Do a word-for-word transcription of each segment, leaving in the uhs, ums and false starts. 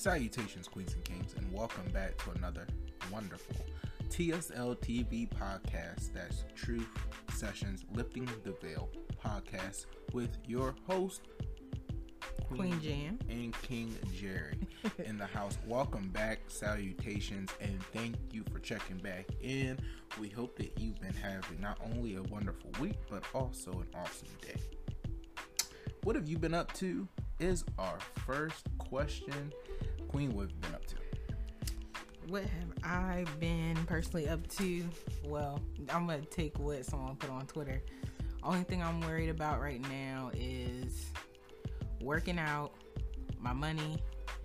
Salutations, Queens and Kings, and welcome back to another wonderful T S L T V podcast. That's Truth Sessions Lifting the Veil podcast with your host, Queen Jam and King Jerry in the house. Welcome back, salutations, and thank you for checking back in. We hope that you've been having not only a wonderful week, but also an awesome day. What have you been up to is our first question. Queen, what have you been up to? What have I been personally up to? Well, I'm going to take what someone put on Twitter. Only thing I'm worried about right now is working out, my money,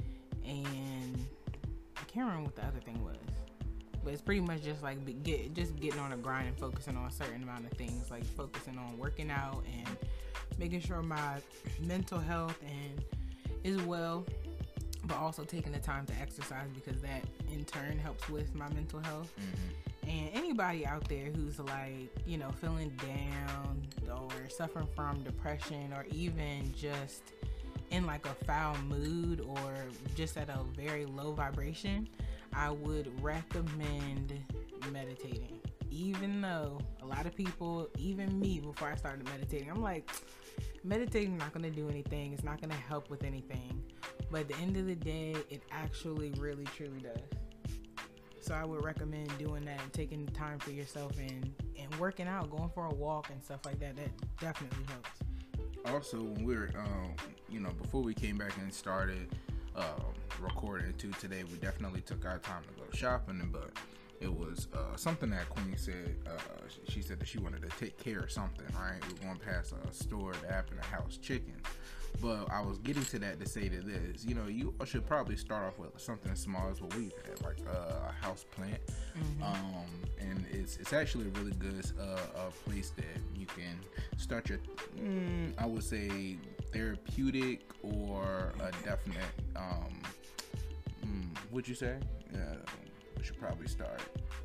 and I can't remember what the other thing was. But it's pretty much just like be, get, just getting on a grind and focusing on a certain amount of things, like focusing on working out and making sure my mental health and is well, but also taking the time to exercise because that in turn helps with my mental health. Mm-hmm. And anybody out there who's like, you know, feeling down or suffering from depression or even just in like a foul mood or just at a very low vibration, I would recommend meditating. Even though a lot of people, even me, before I started meditating, I'm like, meditating is not going to do anything. It's not going to help with anything. But at the end of the day, it actually really, truly does. So I would recommend doing that and taking the time for yourself and, and working out, going for a walk and stuff like that. That definitely helps. Also, when we were, um, you know, before we came back and started um, recording too today, we definitely took our time to go shopping, but it was uh, something that Queen said. Uh, she said that she wanted to take care of something, right? We were going past a store that happened to house chickens. But I was getting to that to say to this, you know, you should probably start off with something as small as what we've had, like uh, a house plant. Mm-hmm. Um, and it's it's actually a really good uh, a place that you can start your, mm, I would say, therapeutic or a definite, um, mm, would you say? Yeah, we should probably start.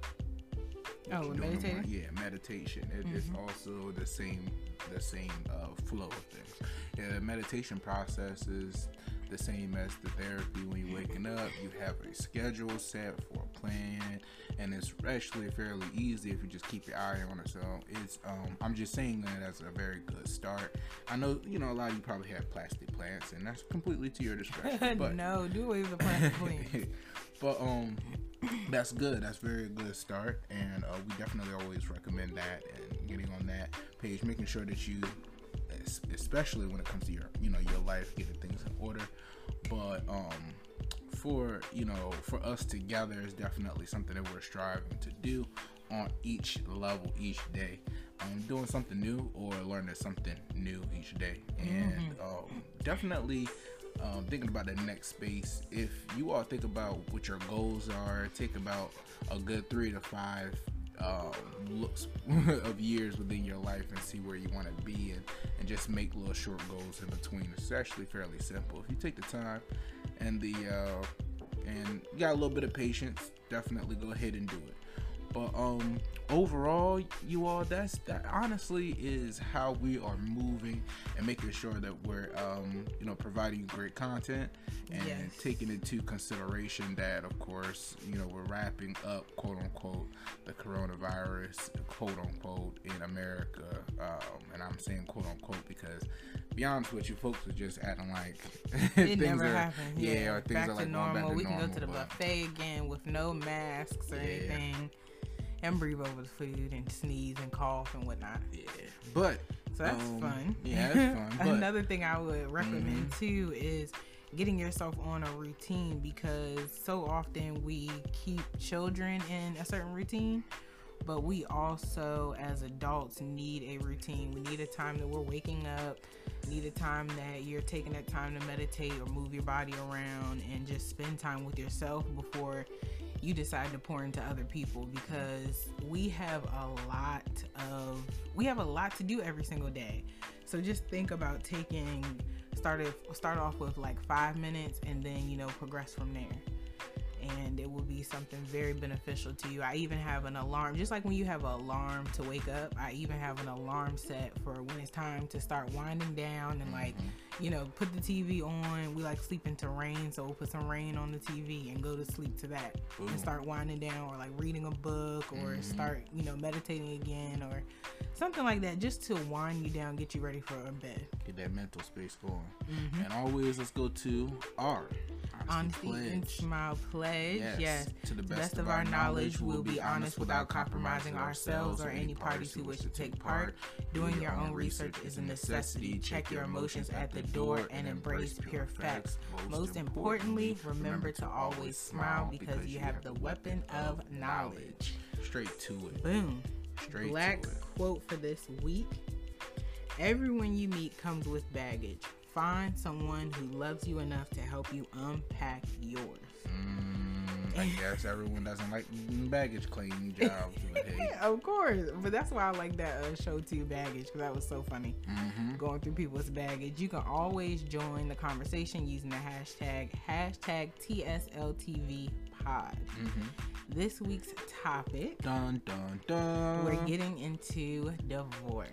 Oh, meditating? Yeah, meditation. It, mm-hmm. It's also the same the same uh, flow of things. Yeah, the meditation process is the same as the therapy. When you're waking up, you have a schedule set for a plan, and it's actually fairly easy if you just keep your eye on it. So it's um, I'm just saying that as a very good start. I know, you know, a lot of you probably have plastic plants, and that's completely to your discretion. But no, do away with the plastic plants. But um, that's good. That's a very good start, and uh, we definitely always recommend that and getting on that page, making sure that you, especially when it comes to your, you know, your life, getting things in order. But um, for you know, for us together is definitely something that we're striving to do on each level, each day. Um, doing something new or learning something new each day, and mm-hmm. um, definitely. Um, thinking about the next space. If you all think about what your goals are, take about a good three to five um, looks of years within your life and see where you want to be, and, and just make little short goals in between. It's actually fairly simple. If you take the time and the uh, and you got a little bit of patience, definitely go ahead and do it. But um, overall, you all, that's that honestly is how we are moving and making sure that we're um, you know, providing great content and yes. taking into consideration that, of course, you know, we're wrapping up, quote unquote, the coronavirus, quote unquote, in America. Um, and I'm saying quote unquote because, to be honest with you, folks are just acting like it things never are, happened. Yeah, yeah. or things back are like to going normal. back to we normal. can go to the but, buffet again with no masks or yeah. anything. And breathe over the food and sneeze and cough and whatnot. Yeah, but so that's um, fun. Yeah, that's fun. But, another thing I would recommend mm-hmm. too is getting yourself on a routine, because so often we keep children in a certain routine, but we also as adults need a routine. We need a time that we're waking up, need a time that you're taking that time to meditate or move your body around and just spend time with yourself before you decide to pour into other people, because we have a lot of we have a lot to do every single day. So just think about taking started start off with like five minutes and then, you know, progress from there. and it will be something very beneficial to you. I even have an alarm, just like when you have an alarm to wake up, I even have an alarm set for when it's time to start winding down and like, you know, put the T V on. We like sleeping to rain, so we'll put some rain on the T V and go to sleep to that. Ooh. And start winding down, or like reading a book, or mm-hmm. start, you know, meditating again, or something like that, just to wind you down, get you ready for a bed. Get that mental space going. Mm-hmm. And always, let's go to our Honesty and Smile pledge. Yes. yes. To the best, best of, of our knowledge, we'll be honest without compromising ourselves or any parties who wish to take part. Doing your own research is a necessity. Check your emotions at the door and embrace pure facts. Most importantly, remember to always smile because you have the weapon of knowledge. Straight to it. Boom. Straight Black to it. Quote for this week: everyone you meet comes with baggage. Find someone who loves you enough to help you unpack yours. Mm, I guess everyone doesn't like baggage claiming jobs. Of course, but that's why I like that uh, show too, Baggage, because that was so funny. Mm-hmm. Going through people's baggage. You can always join the conversation using the hashtag hashtag T S L T V pod. Mm-hmm. This week's topic, dun dun dun, we're getting into divorce.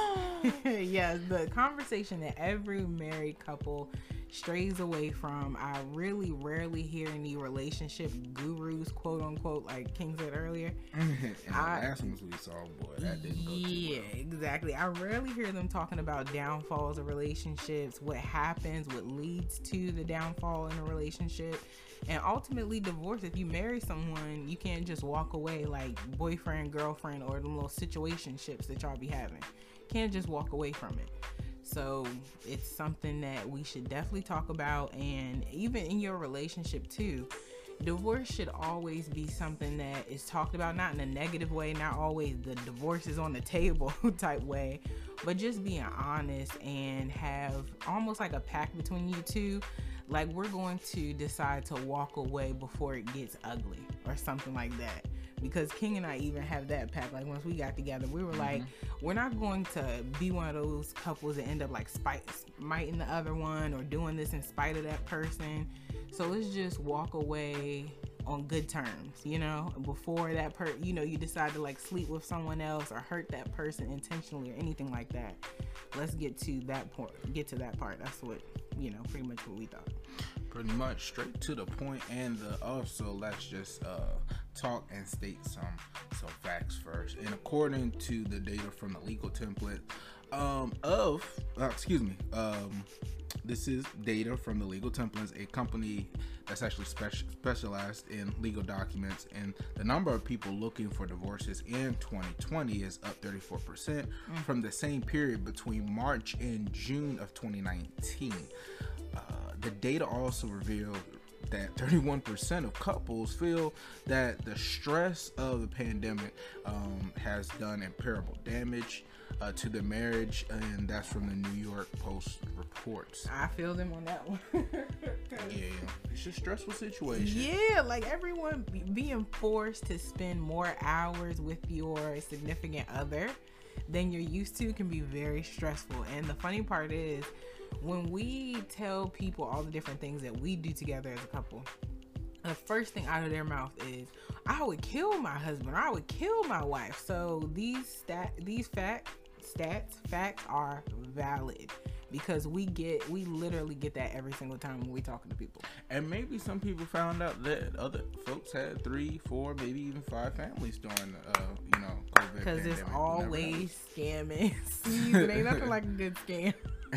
Yes, the conversation that every married couple strays away from. I really rarely hear any relationship gurus, quote unquote, like King said earlier. And the last ones we saw, boy, that didn't go too well. Yeah, exactly. I rarely hear them talking about downfalls of relationships, what happens, what leads to the downfall in a relationship, and ultimately divorce. If you marry someone, you can't just walk away like boyfriend, girlfriend, or them little situationships that y'all be having. Can't just walk away from it. So it's something that we should definitely talk about. And even in your relationship too, divorce should always be something that is talked about, not in a negative way, not always the divorce is on the table type way, but just being honest and have almost like a pact between you two. Like, we're going to decide to walk away before it gets ugly or something like that. Because King and I even have that pact. Like, once we got together, we were mm-hmm. like, we're not going to be one of those couples that end up like spite, smiting the other one or doing this in spite of that person. So let's just walk away on good terms, you know, before that per, you know, you decide to like sleep with someone else or hurt that person intentionally or anything like that. Let's get to that point, get to that part. That's what, you know, pretty much what we thought. Pretty much straight to the point. And uh, also let's just uh, talk and state some some facts first. And according to the data from the legal template um, of, uh, excuse me, um, this is data from the legal templates, a company that's actually speci- specialized in legal documents, and the number of people looking for divorces in twenty twenty is up thirty-four percent mm. from the same period between March and June of twenty nineteen. Uh, the data also revealed that thirty-one percent of couples feel that the stress of the pandemic um, has done irreparable damage uh, to their marriage, and that's from the New York Post reports. I feel them on that one. Yeah, it's a stressful situation. Yeah, like everyone being forced to spend more hours with your significant other than you're used to can be very stressful. And the funny part is, when we tell people all the different things that we do together as a couple, the first thing out of their mouth is, I would kill my husband, or I would kill my wife. So these stat these fact stats facts are valid, because we get we literally get that every single time when we talking to people. And maybe some people found out that other folks had three, four, maybe even five families during uh you know COVID, because it's always scamming season. Ain't nothing like a good scam.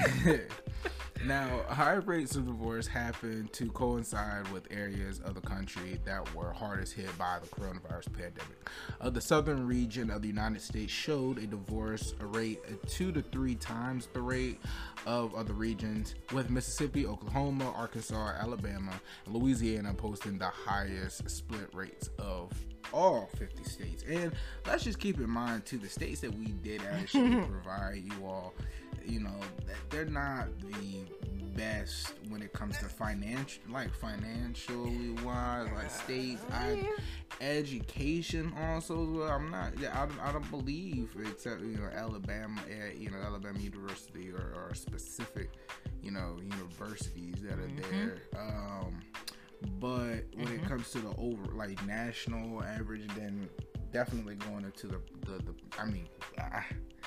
Now, high rates of divorce happen to coincide with areas of the country that were hardest hit by the coronavirus pandemic. Uh, the southern region of the United States showed a divorce rate two to three times the rate of other regions, with Mississippi, Oklahoma, Arkansas, Alabama, and Louisiana posting the highest split rates of all fifty states. And let's just keep in mind too, the states that we did actually provide you all, you know, they're not the best when it comes to financial, like financially wise, like states. I, education also. Well, I'm not. Yeah, I, don't- I don't believe except you know Alabama, eh, you know Alabama University or, or specific, you know, universities that are Mhm. there. Um, but when Mm-hmm. it comes to the over like national average, then definitely going into the the, the I mean, I,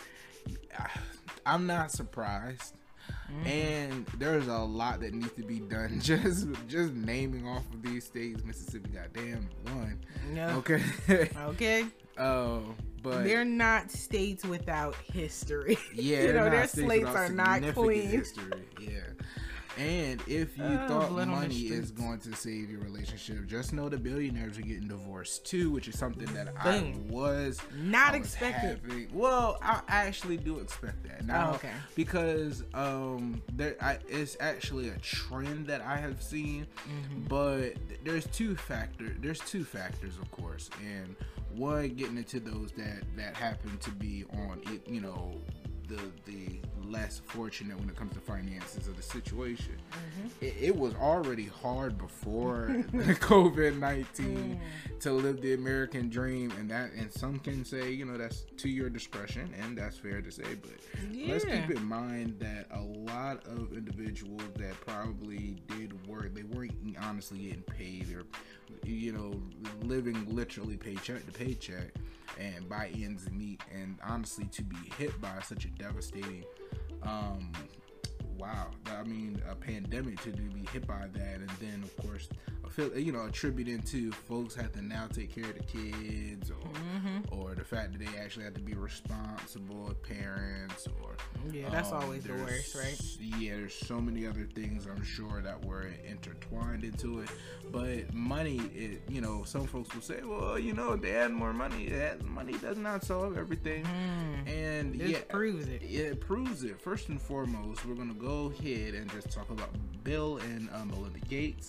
I, I'm not surprised. Mm-hmm. And there's a lot that needs to be done. Just just naming off of these states, Mississippi, goddamn one. Yeah. Okay. Okay. Oh, but They're not states without history. yeah, you they're know, not their states slates without are not significant clean. history. Yeah. And if you Oh, thought blood on the money is streets. going to save your relationship, just know the billionaires are getting divorced too, which is something that Boom. I was Not I was expected. happy- Well, I actually do expect that now, Oh, okay. because um, there I, it's actually a trend that I have seen, Mm-hmm. but there's two factor there's two factors, of course, and one getting into those that that happen to be on it, you know, the the less fortunate when it comes to finances of the situation. Mm-hmm. It, it was already hard before COVID nineteen to live the American dream, and that, and some can say, you know, that's to your discretion, and that's fair to say. But let's Yeah. keep in mind that a lot of individuals that probably did work, they weren't honestly getting paid, or, you know, living literally paycheck to paycheck and by ends meet, and honestly to be hit by such a devastating um wow I mean a pandemic, to be hit by that, and then of course I feel, you know, attributing to folks have to now take care of the kids, or Mm-hmm. or the fact that they actually have to be responsible parents, or Yeah, that's um, always the there's- worst, right? Yeah, there's so many other things I'm sure that were intertwined into it. But money, it, you know, some folks will say, well, you know, they had more money. That money does not solve everything. Mm. And This yeah, proves it. it proves it. First and foremost, we're gonna go ahead and just talk about Bill and um, Melinda Gates.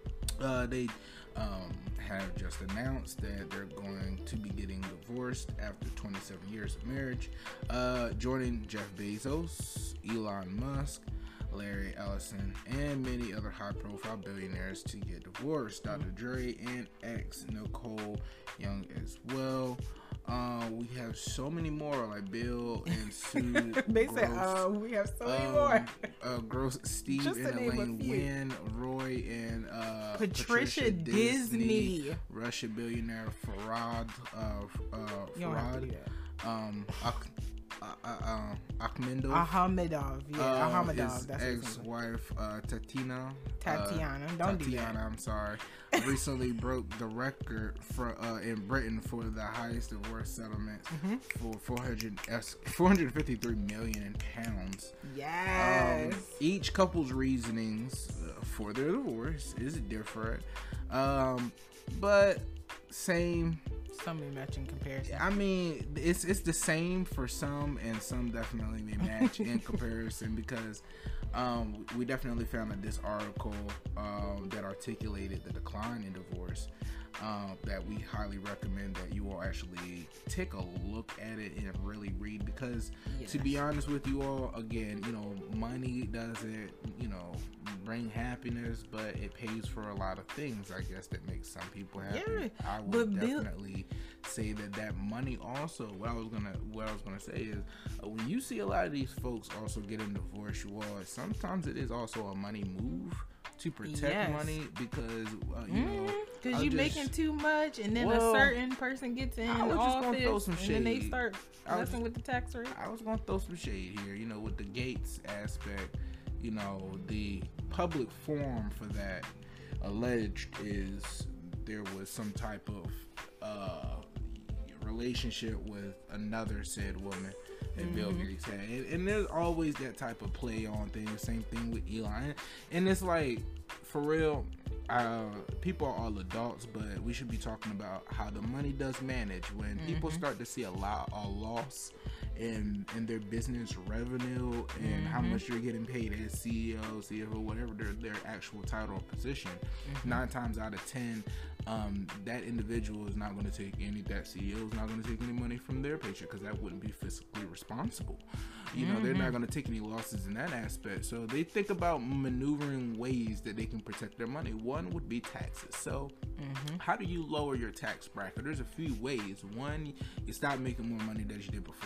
Uh, they um, have just announced that they're going to be getting divorced after twenty-seven years of marriage, uh, joining Jeff Bezos, Elon Musk, Larry Ellison, and many other high-profile billionaires to get divorced. Doctor Dre and ex Nicole Young as well. Uh, we have so many more, like Bill and Sue. They Gross, said, "Oh, we have so many um, more." uh, Gross, Steve Just and to name a Elaine few. Wynn, Roy and uh, Patricia Disney. Russian billionaire Farad, uh, uh, You don't have to do Farad, that. um, Ak- uh, uh, uh, Akhmedov, Ahmedov, yeah, uh, Ahmedov. his That's his name. ex-wife uh, Tatiana. Tatiana. Uh, Don't do Tatiana, that. I'm sorry. Recently broke the record for uh, in Britain for the highest divorce settlement Mm-hmm. for four hundred four hundred fifty-three million pounds. Yes. Um, each couple's reasonings uh, for their divorce is different, um, but same. Some may match in comparison. I mean, it's it's the same for some, and some definitely may match in comparison, because um, we definitely found that this article um, that articulated the decline in divorce, um, that we highly recommend that you all actually take a look at it and really read, because Yes. to be honest with you all, again, you know, money doesn't, you know, bring happiness, but it pays for a lot of things, I guess, that makes some people happy. Yeah, I would but Bill- definitely say that that money also, what I was gonna what I was gonna say is, uh, when you see a lot of these folks also getting divorced, you all, sometimes it is also a money move to protect Yes. money, because uh, you know, Because I'll you just- making too much, and then Well, a certain person gets in I was just gonna office, throw some and then they shade. start I was- messing with the tax rate. I was gonna throw some shade here, you know, with the Gates aspect. You know, the public forum for that alleged is there was some type of uh, relationship with another said woman that Bill Gates had, and, and there's always that type of play on things. Same thing with Elon, and it's like, for real, uh, people are all adults, but we should be talking about how the money does manage. When people start to see a lot, a loss in in their business revenue, and how much they're getting paid as C E O, C F O, whatever their their actual title or position, nine times out of ten, um, that individual is not going to take any. That C E O is not going to take any money from their paycheck, because that wouldn't be fiscally responsible. You know, they're not going to take any losses in that aspect. So they think about maneuvering ways that they can protect their money. One would be taxes. So how do you lower your tax bracket? There's a few ways. One, you stop making more money than you did before.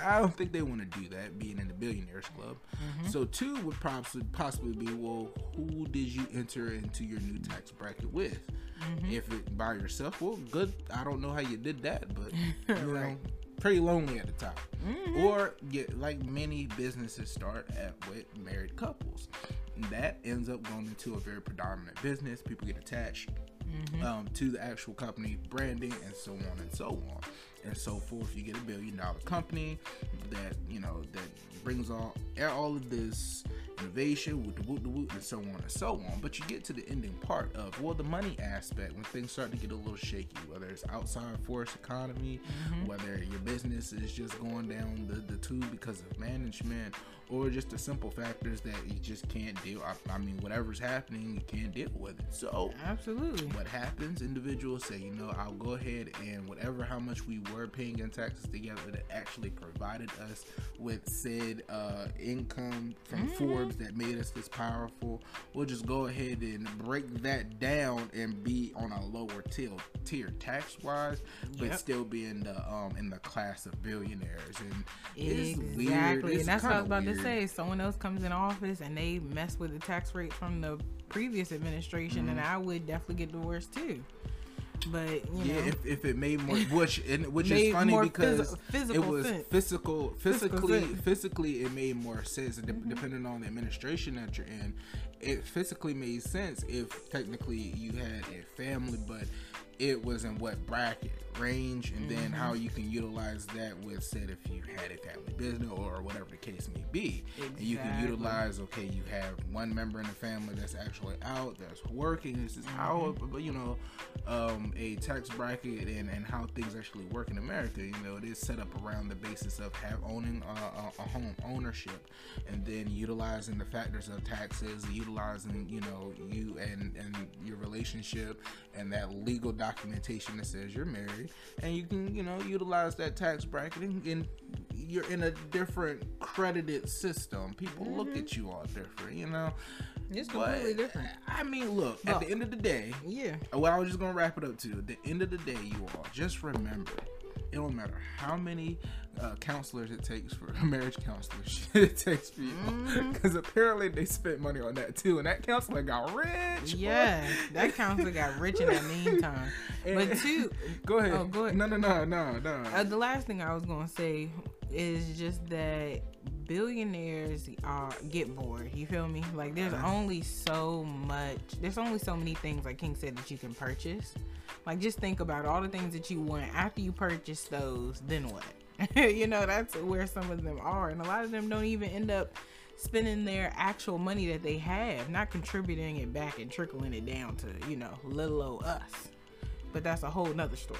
I don't think they want to do that, being in the Billionaires Club. Mm-hmm. So two would possibly possibly be, well, who did you enter into your new tax bracket with? Mm-hmm. If it by yourself, well, good. I don't know how you did that, but you right. know, pretty lonely at the top. Mm-hmm. Or get like many businesses start at with married couples. That ends up going into a very predominant business. People get attached mm-hmm. um, to the actual company branding, and so on and so on and so forth. You get a billion dollar company that, you know, that brings all all of this innovation, with the whoop the whoop, and so on and so on. But you get to the ending part of, well, the money aspect, when things start to get a little shaky, whether it's outside force economy, mm-hmm. whether your business is just going down the, the tube because of management, or just the simple factors that you just can't deal. I, I mean, whatever's happening, you can't deal with it. So absolutely, what happens? Individuals say, you know, I'll go ahead and whatever how much we were paying in taxes together that actually provided us with said uh, income from mm-hmm. Forbes that made us this powerful, we'll just go ahead and break that down and be on a lower tier, tier tax wise, but yep. still be in the um in the class of billionaires. And it's exactly, weird. It's and that's what I was about weird. to say. Someone else comes in office and they mess with the tax rate from the previous administration, mm-hmm. and I would definitely get divorced too. But you yeah, know, if, if it made more, which and which is funny because phys- it was sense. physical, physically, physical physically, it made more sense. And mm-hmm. depending on the administration that you're in, it physically made sense if technically you had a family, but it was in what bracket range, and mm-hmm. then how you can utilize that with, said, if you had a family business or whatever the case may be. Exactly. And you can utilize, okay, you have one member in the family that's actually out, that's working. This is mm-hmm. how, you know, um, a tax bracket and, and how things actually work in America. You know, it is set up around the basis of have owning a, a home ownership, and then utilizing the factors of taxes, utilizing, you know, you and, and your relationship and that legal documentation that says you're married, and you can, you know, utilize that tax bracket, and, and you're in a different credited system. People mm-hmm. look at you all different, you know. It's completely but, different. I mean, look, oh. at the end of the day, yeah. Well, I was just gonna wrap it up too. At the end of the day, you all just remember, it don't matter how many uh, counselors it takes for marriage counselors it takes for you, because mm-hmm. apparently they spent money on that too, and that counselor got rich. Yeah, that counselor got rich in the meantime. And, but two, go ahead. Oh, go ahead. No, no, no, no, no. Uh, the last thing I was gonna say is just that billionaires uh, get bored. You feel me? Like there's only so much. There's only so many things, like King said, that you can purchase. Like just think about all the things that you want after you purchase those. Then what? You know, that's where some of them are, and a lot of them don't even end up spending their actual money that they have, not contributing it back and trickling it down to, you know, little old us. But that's a whole nother story.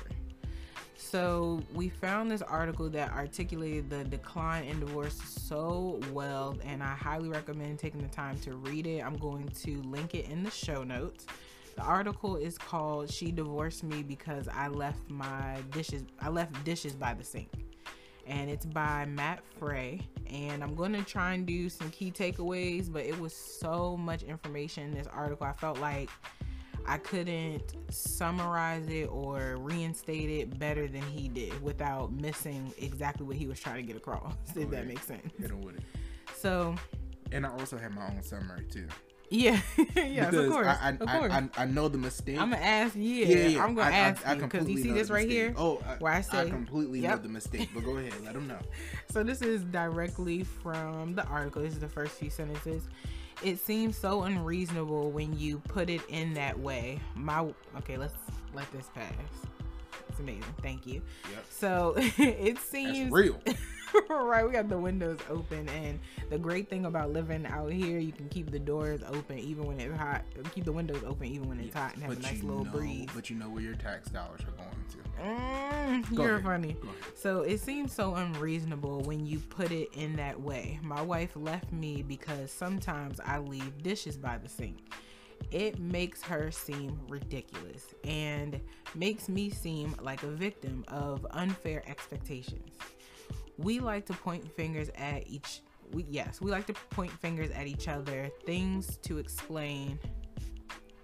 So we found this article that articulated the decline in divorce so well, and I highly recommend taking the time to read it. I'm going to link it in the show notes. The article is called "She Divorced Me Because I Left My Dishes I Left Dishes by the Sink." And it's by Matt Frey. And I'm going to try and do some key takeaways, but it was so much information in this article. I felt like I couldn't summarize it or reinstate it better than he did without missing exactly what he was trying to get across, if oh, that yeah. makes sense. Hit him with it. So, and I also have my own summary too. Yeah, yes, because of course. I, I, of course. I, I, I know the mistake. I'm gonna ask. Yeah, yeah, yeah. I'm gonna I, ask I, I you because you see this right here. Oh, I, where I say I completely yep. know the mistake. But go ahead, let them know. So this is directly from the article. This is the first few sentences. It seems so unreasonable when you put it in that way. My okay, let's let this pass. It's amazing. Thank you. Yep. So it seems That's real. Right, we got the windows open, and the great thing about living out here, you can keep the doors open even when it's hot. Keep the windows open even when it's yes, hot, and have a nice little know, breeze. But you know where your tax dollars are going to. Mm, you're ahead. funny. So it seems so unreasonable when you put it in that way. My wife left me because sometimes I leave dishes by the sink. It makes her seem ridiculous and makes me seem like a victim of unfair expectations. We like to point fingers at each we yes we like to point fingers at each other, things to explain hold on,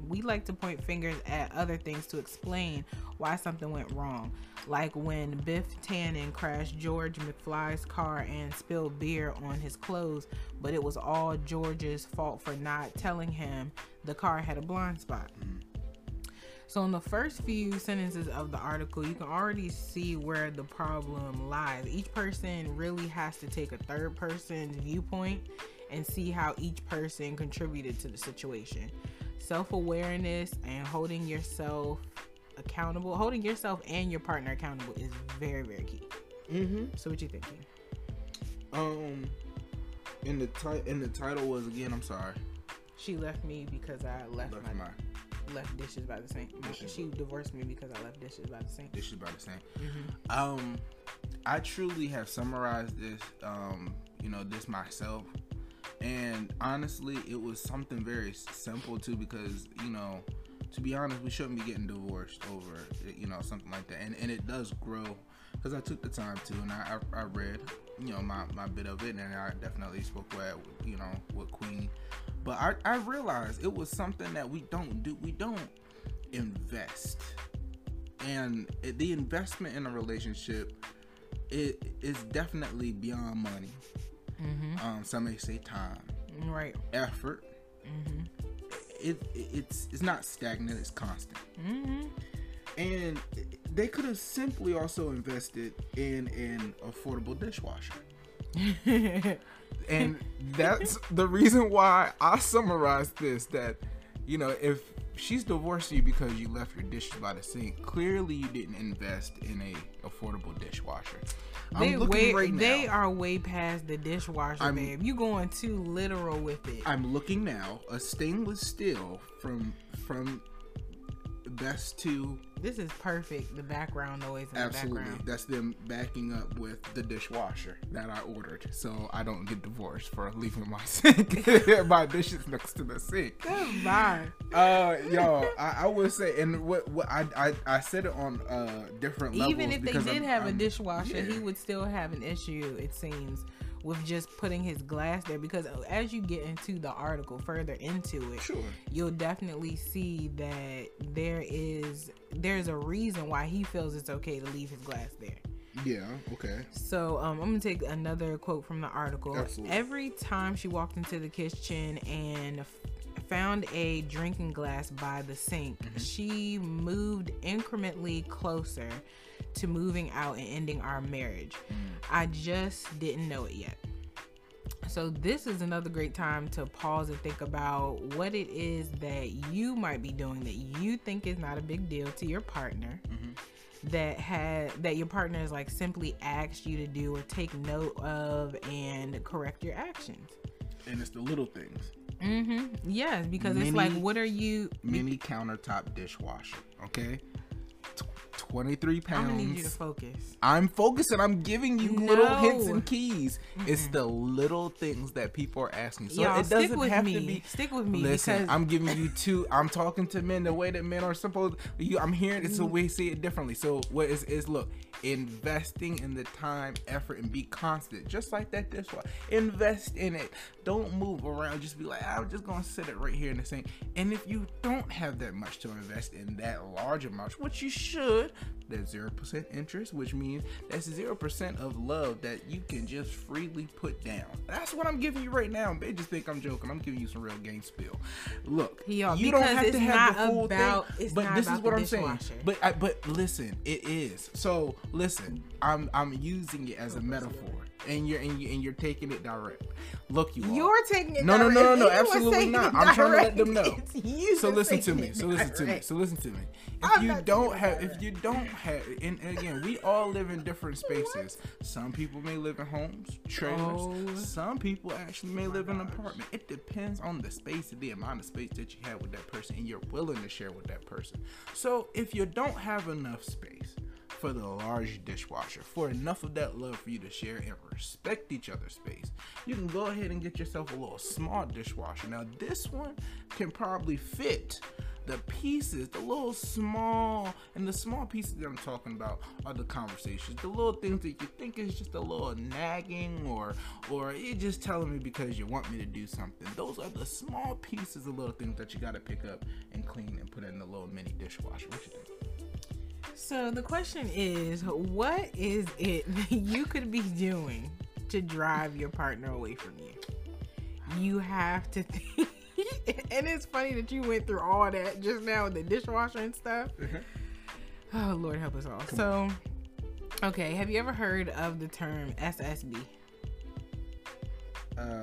we like to point fingers at other things to explain why something went wrong. Like when Biff Tannen crashed George McFly's car and spilled beer on his clothes, but it was all George's fault for not telling him the car had a blind spot. Mm. So in the first few sentences of the article, you can already see where the problem lies. Each person really has to take a third person's viewpoint and see how each person contributed to the situation. Self-awareness and holding yourself accountable, holding yourself and your partner accountable is very, very key. Mm-hmm. So what you thinking? Um, in the ti- in the title was, again, I'm sorry. She left me because I left, left my... my left dishes by the sink. Dishes. She divorced me because I left dishes by the sink. Dishes by the sink. Mm-hmm. Um, I truly have summarized this, um, you know, this myself, and honestly, it was something very simple too. Because, you know, to be honest, we shouldn't be getting divorced over, you know, something like that, and and it does grow. Because I took the time to, and I, I I read, you know, my my bit of it, and I definitely spoke with, you know, with Queen. But I, I realized it was something that we don't do. We don't invest. And it, the investment in a relationship, it is definitely beyond money. Mm-hmm. Um, some may say time. Right. Effort. Mm-hmm. It, it it's it's not stagnant. It's constant. Mm-hmm. And they could have simply also invested in an affordable dishwasher. And that's the reason why I summarized this, that, you know, if she's divorced you because you left your dishes by the sink, clearly you didn't invest in a affordable dishwasher. They I'm looking way, right now. They are way past the dishwasher, I'm, babe. You going too literal with it. I'm looking now. A stainless steel from from Best to. This is perfect. The background noise in Absolutely. the background. That's them backing up with the dishwasher that I ordered, so I don't get divorced for leaving my sink, my dishes next to the sink. Goodbye. Uh, y'all, I, I would say, and what, what I, I I said it on uh different levels. Even if they did I'm, have I'm, a dishwasher, yeah. he would still have an issue, it seems, with just putting his glass there, because as you get into the article further into it, sure, you'll definitely see that there is there's a reason why he feels it's okay to leave his glass there. Yeah, okay. So um, I'm gonna take another quote from the article. Absolutely. Every time she walked into the kitchen and f- found a drinking glass by the sink, mm-hmm. she moved incrementally closer to moving out and ending our marriage. Mm. I just didn't know it yet. So this is another great time to pause and think about what it is that you might be doing that you think is not a big deal to your partner, mm-hmm. that had that your partner has like simply asked you to do or take note of and correct your actions. And it's the little things. Mm-hmm. Yes, because mini, it's like, what are you? Mini countertop dishwasher. Okay. twenty-three pounds. I'm gonna need you to focus. I'm focusing. I'm giving you no. little hints and keys. Mm-mm. It's the little things that people are asking. So Y'all, it doesn't stick with have me. to be. Stick with me. Listen, because... I'm giving you two. I'm talking to men the way that men are supposed. You, I'm hearing it's a way to see it differently. So what is is look, investing in the time, effort, and be constant, just like that dishwasher. Invest in it. Don't move around. Just be like, I'm just gonna sit it right here in the sink. And if you don't have that much to invest in that large amount, which you should, there's zero percent interest, which means that's zero percent of love that you can just freely put down. That's what I'm giving you right now. They just think I'm joking. I'm giving you some real game spill. Look, Yo, you don't have to have the full about, thing, but this is what I'm saying. Dishwasher. But I, but listen, it is. So listen, I'm I'm using it as a metaphor, and you're and, you, and you're taking it direct. Look, you You're all. taking it no, direct. no, no, no, no, you absolutely not. I'm trying to let them know. So listen to me. It so listen direct. to me. So listen to me. If I'm you not don't taking have, it if you don't have, and, and again, we all live in different spaces. Some people may live in homes, trailers. Oh. Some people actually may Oh live in an gosh. apartment. It depends on the space and the amount of space that you have with that person, and you're willing to share with that person. So if you don't have enough space for the large dishwasher, for enough of that love for you to share and respect each other's space, you can go ahead and get yourself a little small dishwasher. Now this one can probably fit the pieces, the little small, and the small pieces that I'm talking about are the conversations, the little things that you think is just a little nagging, or or you're just telling me because you want me to do something. Those are the small pieces, the little things that you got to pick up and clean and put in the little mini dishwasher. What you think? So the question is, what is it that you could be doing to drive your partner away from you? You have to think. And it's funny that you went through all that just now with the dishwasher and stuff. Mm-hmm. Oh, Lord help us all. Come so, on. Okay, have you ever heard of the term S S B? Uh,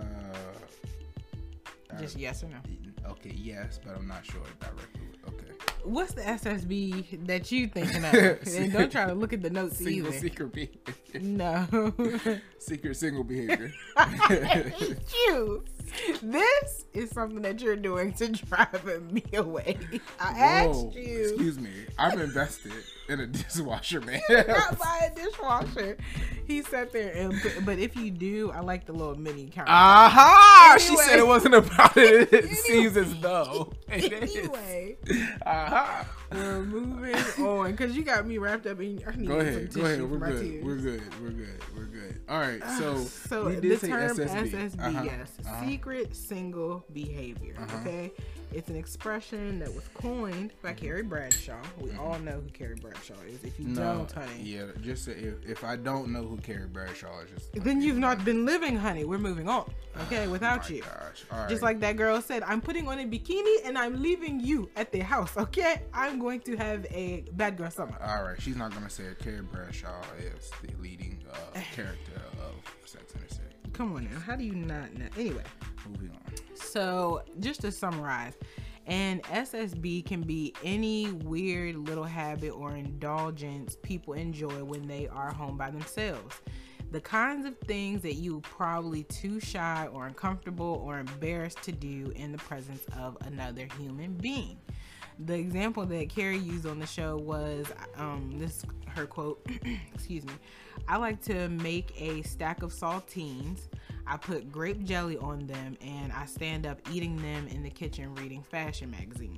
just uh, yes or no? Okay, yes, but I'm not sure directly. Okay. What's the S S B that you thinking of? And don't try to look at the notes single either. Secret behavior. No. Secret single behavior. I hate you. This is something that you're doing to drive me away. I Whoa, asked you. Excuse me. I'm invested in a dishwasher, man. Not buy a dishwasher. He sat there and put, but if you do, I like the little mini counter. Aha! Uh-huh. Anyway. She said it wasn't about it. It anyway. Seems as though. It anyway. Aha. Uh-huh. We're moving on because you got me wrapped up in. I need go ahead. some Go ahead. for We're my good. tears. We're good. We're good. We're good. All right. So, uh, so we did the say term S S B. S S B, uh-huh. yes, uh-huh. secret single behavior. Uh-huh. Okay, it's an expression that was coined by mm-hmm. Carrie Bradshaw. We mm-hmm. all know who Carrie Bradshaw is. If you no, don't, honey, yeah, just if if I don't know who Carrie Bradshaw is, just then you've not been living, honey. We're moving on. Okay, without oh you. Gosh. All right. Just like that girl said, I'm putting on a bikini and I'm leaving you at the house. Okay, I'm going to have a bad girl summer. All right, she's not gonna say it. Carrie Bradshaw is the leading uh, character of Sex and the City. Come on now, how do you not know? Anyway, moving on. So just to summarize, an S S B can be any weird little habit or indulgence people enjoy when they are home by themselves. The kinds of things that you probably too shy or uncomfortable or embarrassed to do in the presence of another human being. The example that Carrie used on the show was um, this, her quote, excuse me, I like to make a stack of saltines. I put grape jelly on them and I stand up eating them in the kitchen reading fashion magazines.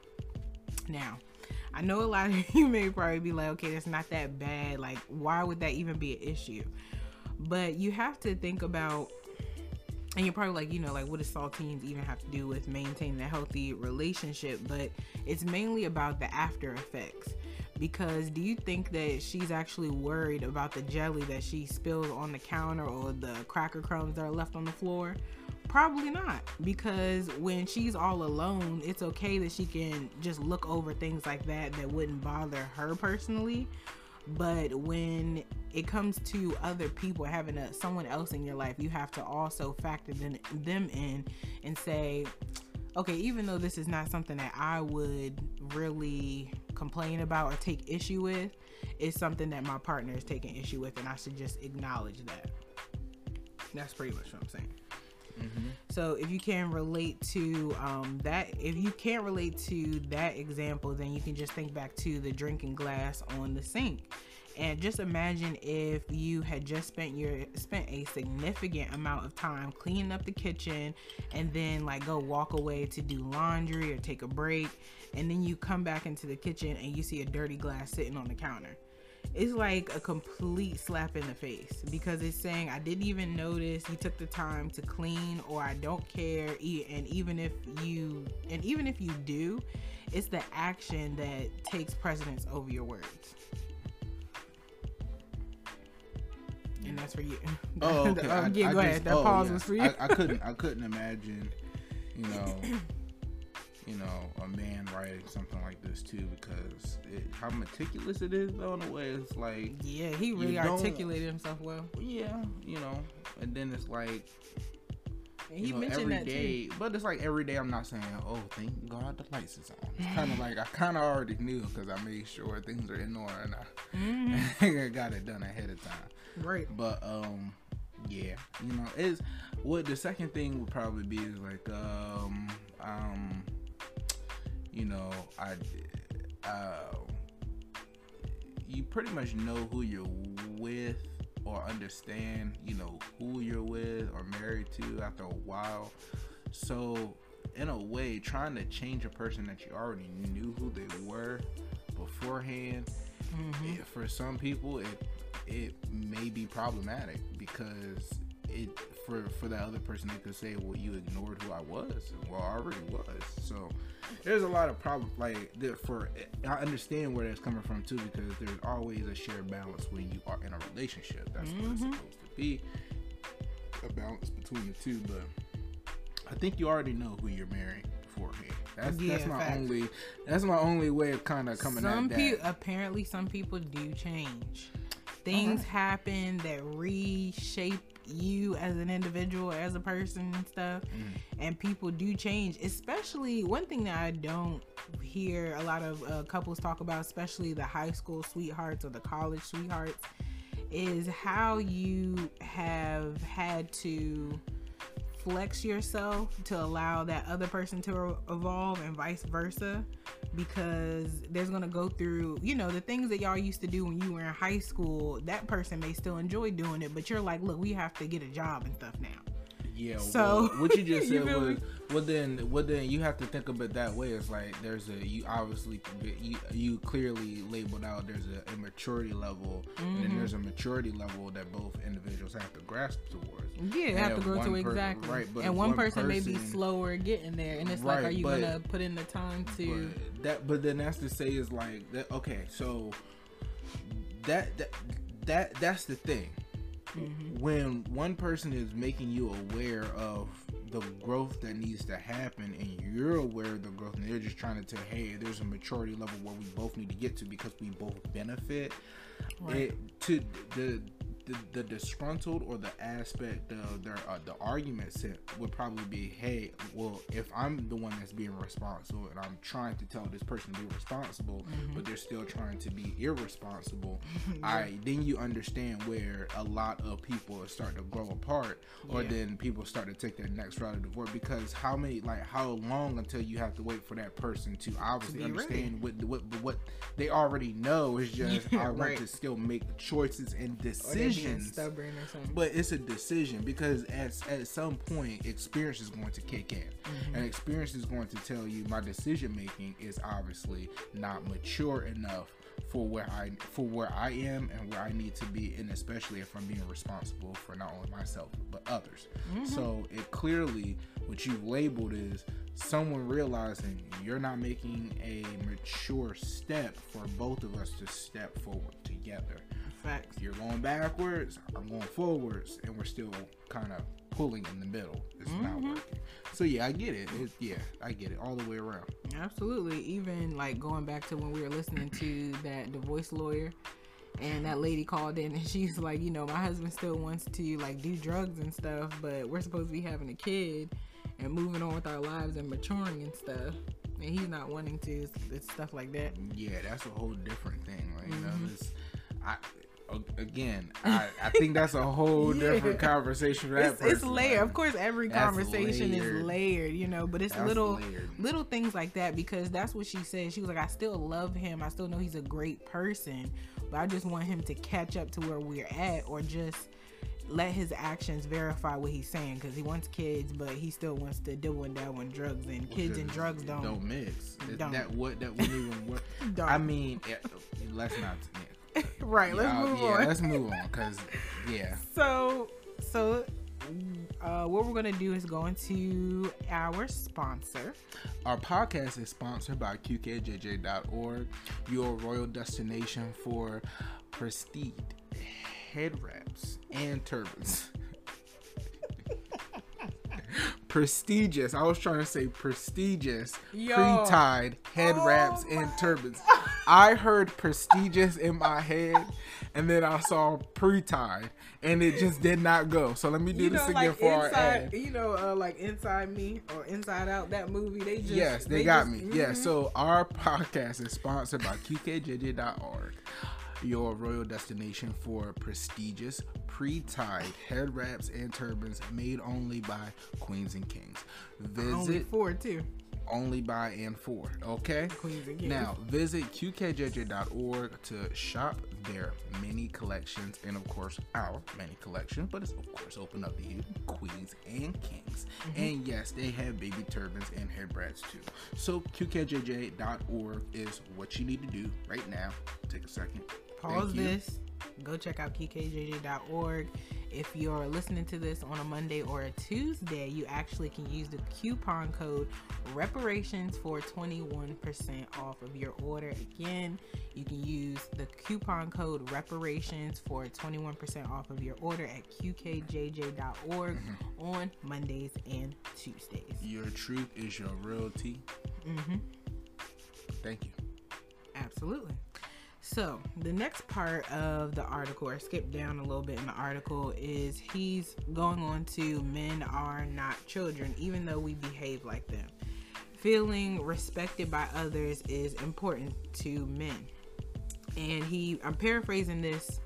Now, I know a lot of you may probably be like, okay, that's not that bad. Like, why would that even be an issue? But you have to think about, and you're probably like, you know, like what does saltines even have to do with maintaining a healthy relationship? But it's mainly about the after effects. Because do you think that she's actually worried about the jelly that she spills on the counter or the cracker crumbs that are left on the floor? Probably not. Because when she's all alone, it's okay that she can just look over things like that that wouldn't bother her personally. But when it comes to other people, having a, someone else in your life, you have to also factor them, them in and say, okay, even though this is not something that I would really complain about or take issue with, it's something that my partner is taking issue with, and I should just acknowledge that. That's pretty much what I'm saying. Mm-hmm. So if you can relate to um, that, if you can't relate to that example, then you can just think back to the drinking glass on the sink. And just imagine if you had just spent your spent a significant amount of time cleaning up the kitchen and then like go walk away to do laundry or take a break, and then you come back into the kitchen and you see a dirty glass sitting on the counter. It's like a complete slap in the face, because it's saying I didn't even notice you took the time to clean, or I don't care. And even if you and even if you do, it's the action that takes precedence over your words. And that's for you. Oh, okay. um, yeah, I, go I ahead. just, That oh, pause yeah. was for you. I, I couldn't. I couldn't imagine, you know, you know, a man writing something like this too, because it, how meticulous it is. Though in a way, it's like, yeah, he really articulated himself well. Yeah, you know, and then it's like. And he you know, mentioned every that day, too. But it's like every day I'm not saying, oh, thank God the lights is on. It's kind of like I kind of already knew, because I made sure things are in order and I, mm-hmm. got it done ahead of time. Right. But um, yeah, you know, it's what the second thing would probably be is like um um, you know, I uh, you pretty much know who you're with, or understand, you know, who you're with or married to after a while. So in a way, trying to change a person that you already knew who they were beforehand, mm-hmm. it, for some people, it it may be problematic because it for for the other person, they could say, well, you ignored who I was. Well, I already was. So there's a lot of problems. Like, for I understand where that's coming from too, because there's always a shared balance when you are in a relationship. That's mm-hmm. what it's supposed to be, a balance between the two. But I think you already know who you're marrying beforehand. That's yeah, that's my fact. only that's my only way of kind of coming some at that. Pe- apparently, some people do change. Things right. happen that reshape you as an individual, as a person and stuff, mm. and people do change. Especially one thing that I don't hear a lot of uh, couples talk about, especially the high school sweethearts or the college sweethearts, is how you have had to flex yourself to allow that other person to evolve, and vice versa, because there's gonna go through, you know, the things that y'all used to do when you were in high school. That person may still enjoy doing it, but you're like, look, we have to get a job and stuff now. Yeah, so well, what you just said you was, well then, well then you have to think of it that way. It's like there's a, you obviously, you, you clearly labeled out there's a immaturity level, mm-hmm. and then there's a maturity level that both individuals have to grasp towards. Yeah, and have to grow to per- exactly. Right, but and one, one person, person may be slower getting there, and it's right, like, are you but, gonna put in the time to but that? But then that's to say is like that. Okay, so that that that that's the thing. Mm-hmm. When one person is making you aware of the growth that needs to happen, and you're aware of the growth, and they're just trying to tell, hey, there's a maturity level where we both need to get to because we both benefit. Right. It, to the, the the disgruntled or the aspect of their uh, the argument set would probably be, hey, well, if I'm the one that's being responsible and I'm trying to tell this person to be responsible, mm-hmm. but they're still trying to be irresponsible, yeah. I then you understand where a lot of people start to grow apart, or yeah. then people start to take their next route of divorce, because how many like how long until you have to wait for that person to obviously to understand what, what what they already know is just yeah, I want right. to still make choices and decisions. Stubborn or something. But it's a decision, because at, at some point experience is going to kick in, mm-hmm. and experience is going to tell you my decision making is obviously not mature enough for where I for where I am and where I need to be, and especially if I'm being responsible for not only myself but others. Mm-hmm. So it clearly, what you've labeled is someone realizing you're not making a mature step for both of us to step forward together. Facts. You're going backwards, I'm going forwards, and we're still kind of pulling in the middle. It's mm-hmm. not working. So yeah, I get it. it. Yeah, I get it all the way around. Absolutely. Even like going back to when we were listening to that divorce lawyer, and that lady called in and she's like, you know, my husband still wants to like do drugs and stuff, but we're supposed to be having a kid and moving on with our lives and maturing and stuff, and he's not wanting to. It's, it's stuff like that. Yeah, that's a whole different thing. Like, mm-hmm. you know, it's, I again, I, I think that's a whole yeah. different conversation. For that it's, person. it's layered. Like, of course, every conversation layered. is layered, you know, but it's that's little layered. little things like that, because that's what she said. She was like, I still love him. I still know he's a great person, but I just want him to catch up to where we're at, or just let his actions verify what he's saying, because he wants kids, but he still wants to dibble and dabble in drugs, and kids and drugs don't don't mix. Don't. That what that wouldn't even work. I mean, it, let's not. Yeah. Right, let's yeah, move yeah, on. Let's move on, because, yeah. So, so uh, what we're going to do is go into our sponsor. Our podcast is sponsored by Q K J J dot org, your royal destination for prestige head wraps and turbans. Prestigious. I was trying to say prestigious Yo. pre-tied head oh wraps and turbans. I heard prestigious in my head, and then I saw pre-tied, and it just did not go. So let me do you this know, again like for inside, our ad. You know, uh, like Inside Me or Inside Out, that movie, they just... Yes, they, they got just, me. Mm-hmm. Yeah, so our podcast is sponsored by Q K J J dot org. Your royal destination for prestigious pre-tied head wraps and turbans made only by queens and kings. Visit only four too. only by and for. Okay. Queens and kings. Now visit Q K J J dot org to shop their many collections, and of course our many collection, but it's of course open up to you, queens and kings. Mm-hmm. And yes, they have baby turbans and headbands too. So Q K J J dot org is what you need to do right now. Take a second. Pause this. Go check out Q K J J dot org. If you're listening to this on a Monday or a Tuesday, you actually can use the coupon code reparations for twenty-one percent off of your order. Again, you can use the coupon code reparations for twenty-one percent off of your order at Q K J J dot org mm-hmm. on Mondays and Tuesdays. Your truth is your realty. Mm-hmm. Thank you. Absolutely. So the next part of the article, or skip down a little bit in the article, is he's going on to men are not children, even though we behave like them. Feeling respected by others is important to men. And he, I'm paraphrasing this,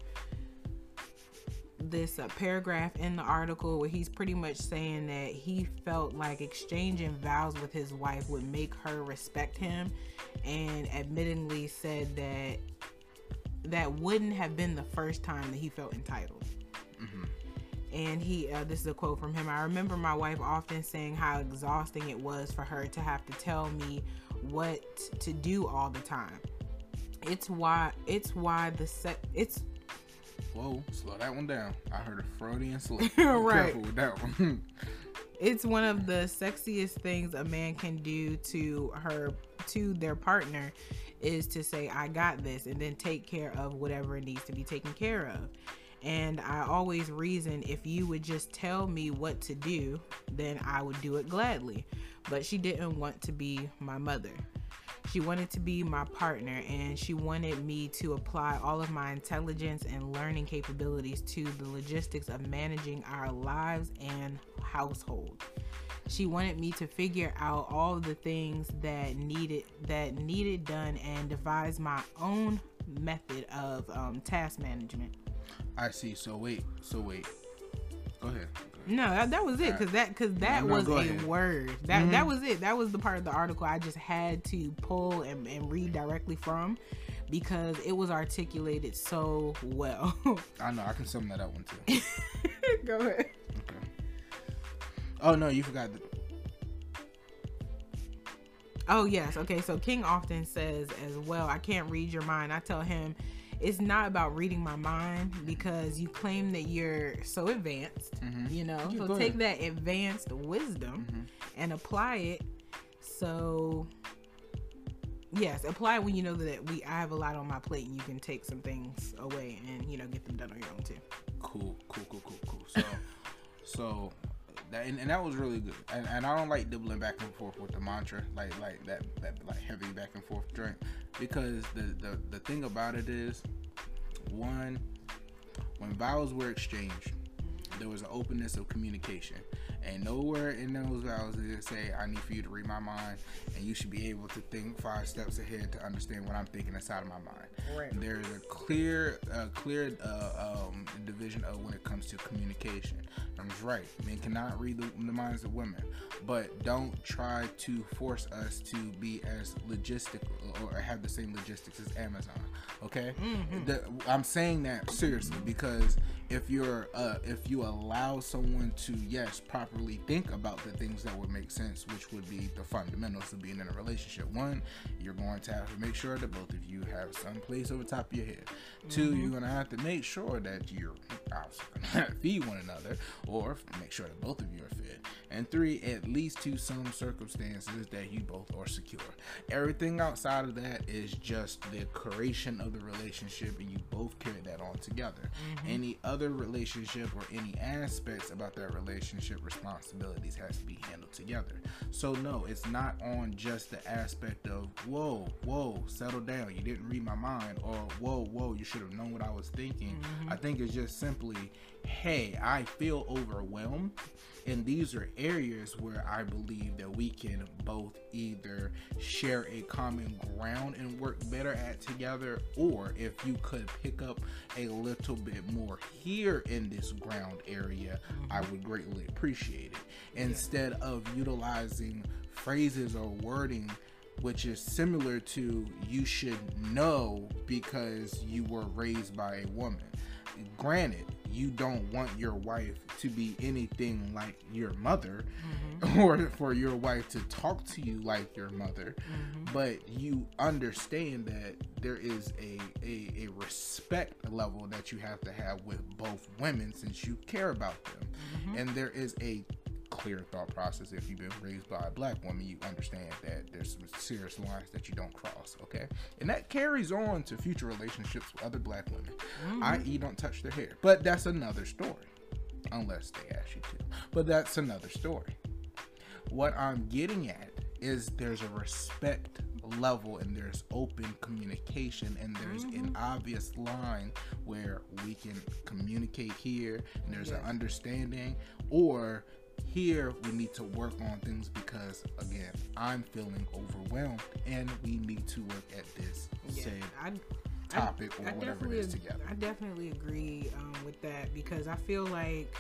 this uh, paragraph in the article where he's pretty much saying that he felt like exchanging vows with his wife would make her respect him, and admittingly said that that wouldn't have been the first time that he felt entitled. Mm-hmm. And he, uh, this is a quote from him. I remember my wife often saying how exhausting it was for her to have to tell me what to do all the time. It's why, it's why the set, it's, whoa, slow that one down. I heard a Freudian slip. Right. Careful with that one. It's one of the sexiest things a man can do to her, to their partner, is to say, I got this, and then take care of whatever needs to be taken care of. And I always reason, if you would just tell me what to do, then I would do it gladly. But she didn't want to be my mother. She wanted to be my partner, and she wanted me to apply all of my intelligence and learning capabilities to the logistics of managing our lives and household. She wanted me to figure out all of the things that needed that needed done and devise my own method of um, task management. I see. So wait. So wait. Go ahead. No, that, that was it, because that because that no, was a ahead. word. That Mm-hmm. that was it. That was the part of the article I just had to pull and, and read directly from, because it was articulated so well. I know. I can sum that up one too. Go ahead. Okay. Oh no, you forgot the. Oh yes. Okay. So King often says as well, I can't read your mind. I tell him, it's not about reading my mind, because you claim that you're so advanced, mm-hmm. you know, Yeah, so take ahead. that advanced wisdom Mm-hmm. and apply it. So yes, apply it when you know that we, I have a lot on my plate, and you can take some things away and, you know, get them done on your own too. Cool, cool, cool, cool, cool. So, so that, and, and that was really good. And, and I don't like dibbling back and forth with the mantra, like like that that like heavy back and forth drink, because the the the thing about it is, one, when vows were exchanged, there was an openness of communication. And nowhere in those vows did it say, I need for you to read my mind, and you should be able to think five steps ahead to understand what I'm thinking inside of my mind. Right. There is a clear, uh, clear uh, um, division of when it comes to communication. I'm just right. Men cannot read the, the minds of women, but don't try to force us to be as logistic or have the same logistics as Amazon. Okay, mm-hmm. the, I'm saying that seriously, because if you're uh, if you allow someone to yes properly think about the things that would make sense, which would be the fundamentals of being in a relationship. One, you're going to have to make sure that both of you have some place over top of your head. Mm-hmm. Two, you're going to have to make sure that you're obviously going to feed one another, or make sure that both of you are fed. And three, at least to some circumstances that you both are secure. Everything outside of that is just the creation of the relationship, and you both carry that on together. Mm-hmm. Any other relationship or any aspects about that relationship, responsibilities has to be handled together. So no, it's not on just the aspect of whoa, whoa, settle down, you didn't read my mind, or whoa, whoa, you should have known what I was thinking. Mm-hmm. I think it's just simply simply, hey, I feel overwhelmed, and these are areas where I believe that we can both either share a common ground and work better at together, or if you could pick up a little bit more here in this ground area, mm-hmm. I would greatly appreciate it. Instead yeah. of utilizing phrases or wording which is similar to you should know because you were raised by a woman. Granted, you don't want your wife to be anything like your mother, mm-hmm. or for your wife to talk to you like your mother, mm-hmm. but you understand that there is a, a, a respect level that you have to have with both women since you care about them. Mm-hmm. And there is a clear thought process. If you've been raised by a black woman, you understand that there's some serious lines that you don't cross, okay? And that carries on to future relationships with other black women, mm-hmm. that is don't touch their hair. But that's another story, unless they ask you to. But that's another story. What I'm getting at is there's a respect level and there's open communication, and there's mm-hmm. an obvious line where we can communicate here and there's yes. an understanding, or here we need to work on things because, again, I'm feeling overwhelmed and we need to work at this yeah, same I, topic I, or I whatever it is together. I definitely agree um, with that, because I feel like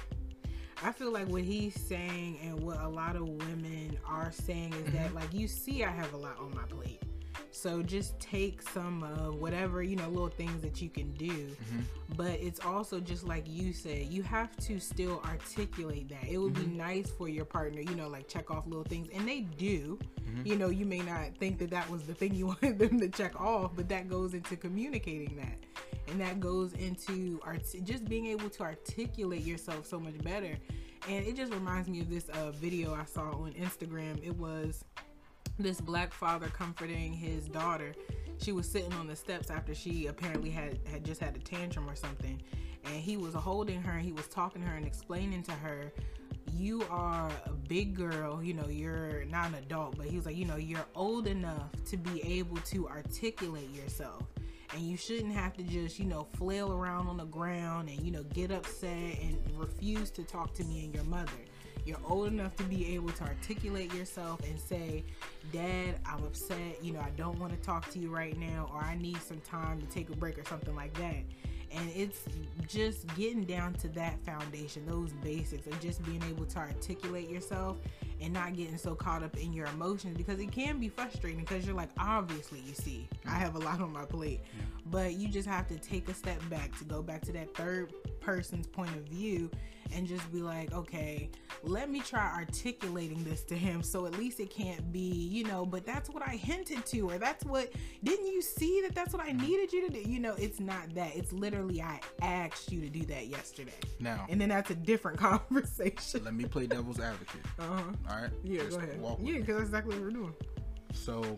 I feel like what he's saying and what a lot of women are saying is mm-hmm. that, like, you see, I have a lot on my plate. So just take some of whatever, you know, little things that you can do. Mm-hmm. But it's also just like you said, you have to still articulate that. It would mm-hmm. be nice for your partner, you know, like check off little things. And they do. Mm-hmm. You know, you may not think that that was the thing you wanted them to check off, but that goes into communicating that. And that goes into art- just being able to articulate yourself so much better. And it just reminds me of this uh, video I saw on Instagram. It was this black father comforting his daughter. She was sitting on the steps after she apparently had, had just had a tantrum or something. And he was holding her and he was talking to her and explaining to her, you are a big girl, you know, you're not an adult, but he was like, you know, you're old enough to be able to articulate yourself. And you shouldn't have to just, you know, flail around on the ground and, you know, get upset and refuse to talk to me and your mother. You're old enough to be able to articulate yourself and say, Dad, I'm upset, you know, I don't want to talk to you right now, or I need some time to take a break or something like that. And it's just getting down to that foundation, those basics, and just being able to articulate yourself and not getting so caught up in your emotions, because it can be frustrating because you're like, obviously, you see, I have a lot on my plate. Yeah. But you just have to take a step back to go back to that third person's point of view and just be like, okay, let me try articulating this to him, so at least it can't be, you know, but that's what I hinted to, or that's what, didn't you see that that's what I needed you to do? You know, it's not that. It's literally, I asked you to do that yesterday. Now. And then that's a different conversation. Let me play devil's advocate. Uh-huh. All right? Yeah, Just go ahead. walk with Yeah, me. because that's exactly what we're doing. So,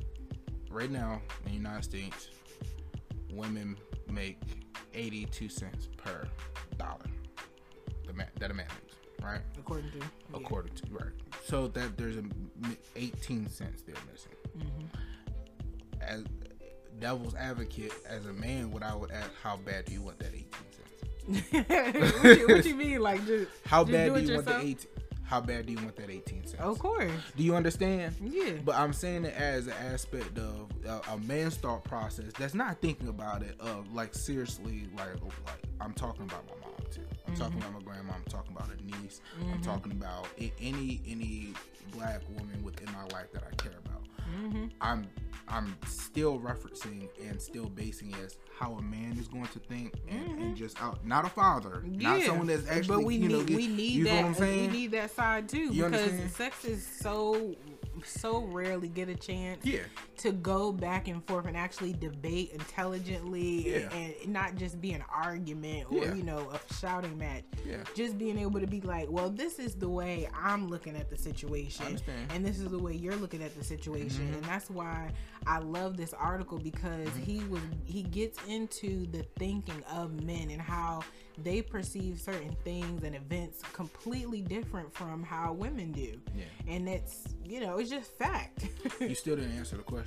right now in the United States, women make eighty-two cents per dollar. The man, that a man makes, right? According to. Yeah. According to, right. So that there's a eighteen cents they're missing. Mm-hmm. As devil's advocate, as a man, what I would ask, how bad do you want that eighteen cents? what, you, what you mean? Like, just, how just bad do, do you yourself? want the eighteen? How bad do you want that eighteen cents? Of course. Do you understand? Yeah. But I'm saying it as an aspect of uh, a man's thought process that's not thinking about it of like seriously, like like I'm talking about my mom too. I'm mm-hmm. talking about my grandma. I'm talking about a niece. Mm-hmm. I'm talking about any any black woman within my life that I care about. Mm-hmm. I'm I'm still referencing and still basing it as how a man is going to think, and, mm-hmm. and just out, not a father, yeah. not someone that's actually. But we you know, need get, we need you that. Know what I'm saying? We need that side too, you because understand? Sex is so so rarely get a chance yeah. to go back and forth and actually debate intelligently, yeah. and, and not just be an argument or yeah. you know a shouting match. Yeah. Just being able to be like, well, this is the way I'm looking at the situation, and this is the way you're looking at the situation, mm-hmm. and that's why I love this article, because mm-hmm. he was he gets into the thinking of men and how they perceive certain things and events completely different from how women do. Yeah. And it's, you know, it's just fact. You still didn't answer the question.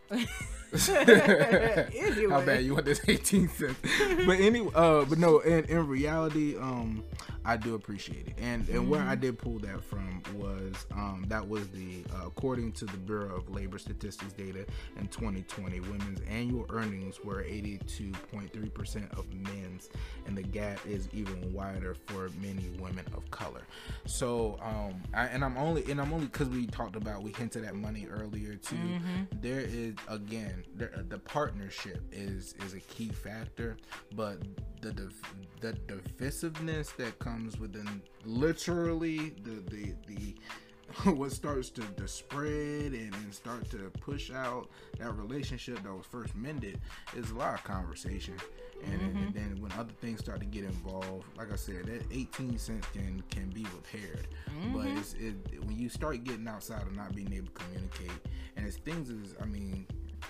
Anyway. How bad you want this eighteen cents? But anyway, uh, but no, in, in reality, um, I do appreciate it. And and mm-hmm. where I did pull that from was um, that was the uh, according to the Bureau of Labor Statistics data in twenty twenty, women's annual earnings were eighty-two point three percent of men's, and the gap is even wider for many women of color. So, um, I, and I'm only and I'm only because we talked about we hinted at money earlier too. Mm-hmm. There is again. The, the partnership is is a key factor, but the the divisiveness that comes within literally the the, the what starts to, to spread and, and start to push out that relationship that was first mended is a lot of conversation. And, mm-hmm. and then when other things start to get involved, like I said, that eighteen cents can can be repaired. Mm-hmm. But it's it when you start getting outside of not being able to communicate, and it's things is I mean.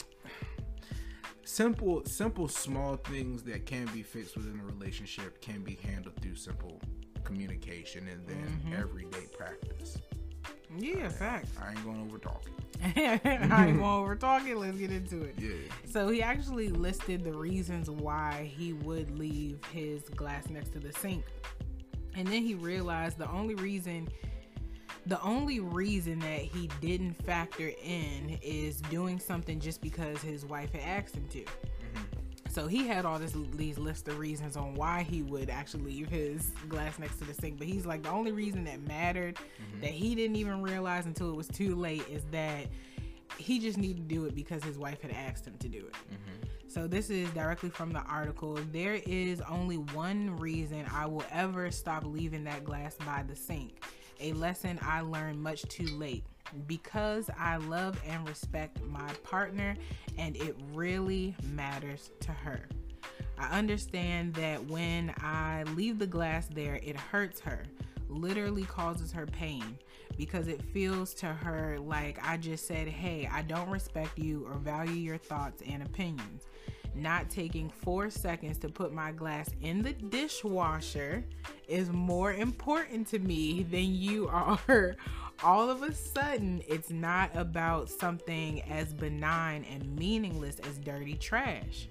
Simple, simple, small things that can be fixed within a relationship can be handled through simple communication and then mm-hmm. everyday practice. Yeah, I, fact. I ain't going over talking. I ain't going over talking. Let's get into it. Yeah. So he actually listed the reasons why he would leave his glass next to the sink, and then he realized the only reason. The only reason that he didn't factor in is doing something just because his wife had asked him to. Mm-hmm. So he had all this these list of reasons on why he would actually leave his glass next to the sink. But he's like, the only reason that mattered mm-hmm. that he didn't even realize until it was too late is that he just needed to do it because his wife had asked him to do it. Mm-hmm. So this is directly from the article. There is only one reason I will ever stop leaving that glass by the sink. A lesson I learned much too late. Because I love and respect my partner and it really matters to her. I understand that when I leave the glass there, it hurts her, literally causes her pain, because it feels to her like I just said, hey, I don't respect you or value your thoughts and opinions. Not taking four seconds to put my glass in the dishwasher is more important to me than you are. All of a sudden, it's not about something as benign and meaningless as dirty trash.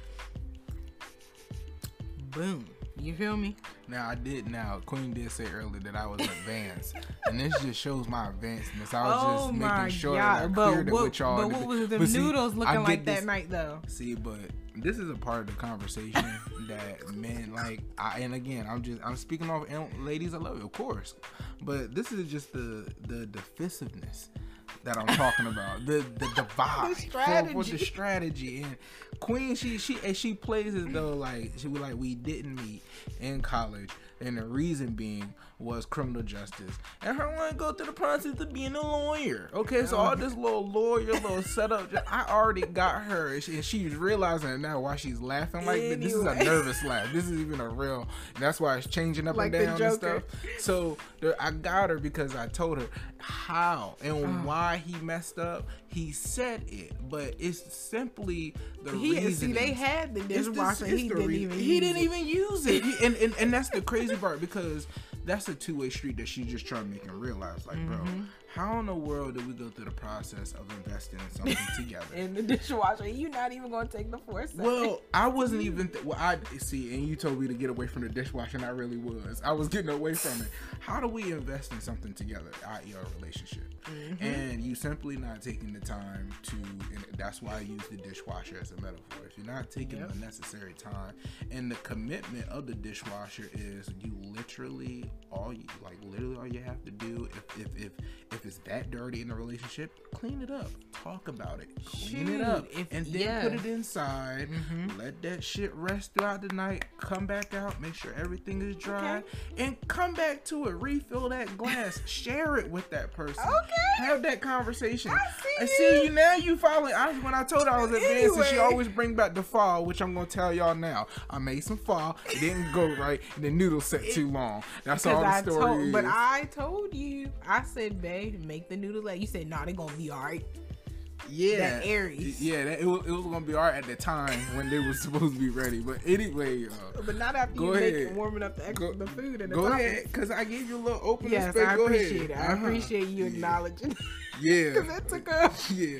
Mm-hmm. Boom. You feel me? Now I did. Now Queen did say earlier that I was advanced, and this just shows my advancedness. I was oh just making sure God. that I but cleared what, it with y'all. But what was the but noodles see, looking like this, that night though? See, but this is a part of the conversation that men like. I, and again, I'm just I'm speaking off. And ladies, I love you, of course, but this is just the the divisiveness that I'm talking about. The the divide the strategy. For, for the strategy. And Queen, she she and she plays as though like she was like we didn't meet in college, and the reason being was criminal justice, and her want to go through the process of being a lawyer. Okay, so all this little lawyer, little setup, I already got her, and, she, and she's realizing it now why she's laughing like anyway. this. This is a nervous laugh. This is even a real, and that's why it's changing up like and down and stuff. So the, I got her because I told her how and oh. why he messed up. He said it, but it's simply the he, reason. See, they had the dishwasher. He didn't re- even. He use didn't it. even use it. He, and, and and that's the crazy part, because that's a two-way street that she's just trying to make him realize. Like, mm-hmm. bro, how in the world did we go through the process of investing in something together? In the dishwasher, you're not even gonna take the four seconds. Well, I wasn't even. Th- well, I see, and you told me to get away from the dishwasher, and I really was. I was getting away from it. How do we invest in something together, that is, our relationship? Mm-hmm. And you simply not taking the time to. And that's why I use the dishwasher as a metaphor. If you're not taking yep. the necessary time, and the commitment of the dishwasher is you literally all you like literally all you have to do if if if, if it's that dirty in a relationship, clean it up, talk about it, clean Shoot, it up, if, and then yeah. put it inside. Mm-hmm. Let that shit rest throughout the night. Come back out, make sure everything is dry, okay. and come back to it. Refill that glass, share it with that person. Okay, have that conversation. I see, I see you now. You following. I when I told her I was advanced, anyway. and she always bring back the fall, which I'm gonna tell y'all now. I made some fall. It didn't go right, and the noodles set too long. That's all the I story told, is. But I told you, I said, babe, make the noodles. Like you said, nah, they gonna be all right. Yeah, that Aries. Yeah, that, it, was, it was gonna be all right at the time when they were supposed to be ready. But anyway, uh, but not after you ahead. make it, warming up the extra, go, the food and the go toppings. ahead, because I gave you a little opening yes, space. I go appreciate ahead. it. I uh-huh. appreciate you yeah. acknowledging. Yeah, because it took a yeah.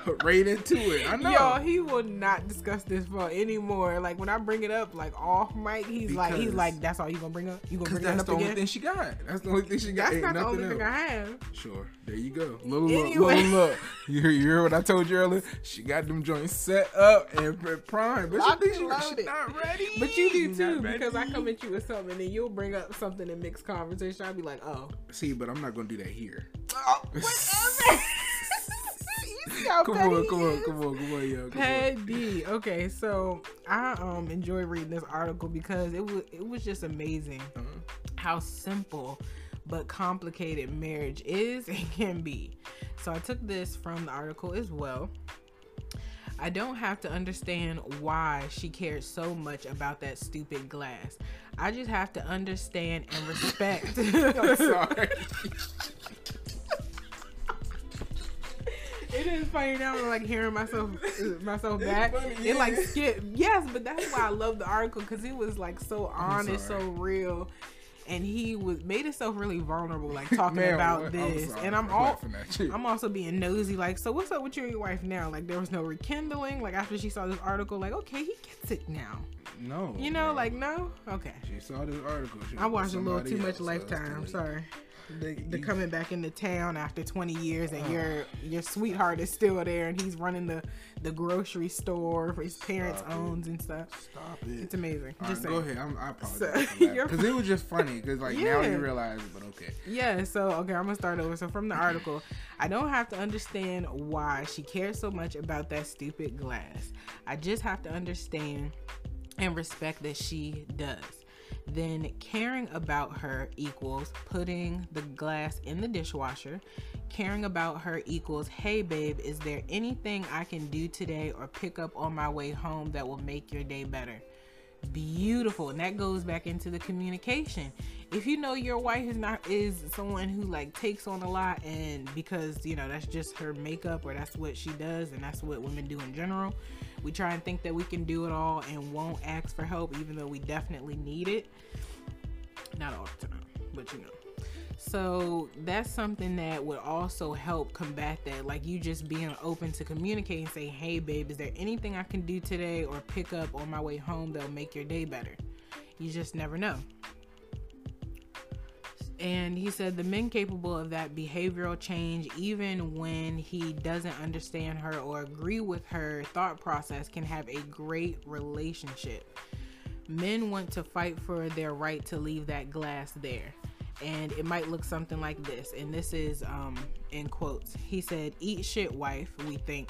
right into it. I know. Y'all, he will not discuss this for anymore. Like when I bring it up, like off mic, he's Because, like, he's like, that's all you gonna bring up? You gonna bring that that's up the only again? thing she got. That's the only thing she got. That's Ain't not the nothing only thing else. I have. Sure. There you go. Little Anyway. look, little look. You hear, you hear what I told you earlier? She got them joints set up and primed. But Locked she and think she, loaded. she not ready. But you do She too, not because I ready. come at you with something and then you'll bring up something in mixed conversation. I'll be like, oh. See, but I'm not going to do that here. Oh, whatever. You see how Come petty on, he come on, is? come on, come on, yo. Come on. Petty. Okay, so I um enjoy reading this article because it was it was just amazing Uh-huh. how simple but complicated marriage is and can be. So I took this from the article as well. I don't have to understand why she cared so much about that stupid glass. I just have to understand and respect. I'm sorry. It is funny now, I'm like hearing myself myself back. funny, It like yeah. skip. Yes, but that's why I love the article because it was like so honest, so sorry. real, and he was made himself really vulnerable, like talking Man, about what? this. sorry And I'm for all laughing at you. I'm also being nosy, like, so what's up with you and your wife now? Like there was no rekindling. Like after she saw this article, like okay, he gets it now. No. You know, bro. like no, okay. She saw this article. She I was watched a with little somebody too much else, so it's Lifetime. too late. Sorry. The, the You- coming back into town after twenty years and Oh. your your sweetheart is still there and he's running the, the grocery store for his parents Stop it. owns and stuff. Stop it. It's amazing. All Just right, go saying. ahead. I'm, I apologize So, for that you're because it was just funny. Because like now Yeah. you realize it, but okay. Yeah, so okay, I'm gonna start over. So from the article, I don't have to understand why she cares so much about that stupid glass. I just have to understand and respect that she does. Then caring about her equals putting the glass in the dishwasher. Caring about her equals, hey babe, is there anything I can do today or pick up on my way home that will make your day better? Beautiful. And that goes back into the communication. If you know your wife is not is someone who like takes on a lot, and because you know that's just her makeup or that's what she does and that's what women do in general, we try and think that we can do it all and won't ask for help even though we definitely need it. Not all the time, but you know. So that's something that would also help combat that, like you just being open to communicate and say, hey babe, is there anything I can do today or pick up on my way home that'll make your day better? You just never know. And he said the men capable of that behavioral change, even when he doesn't understand her or agree with her thought process, can have a great relationship. Men want to fight for their right to leave that glass there. And it might look something like this. And this is um, in quotes. He said, eat shit, wife, we think.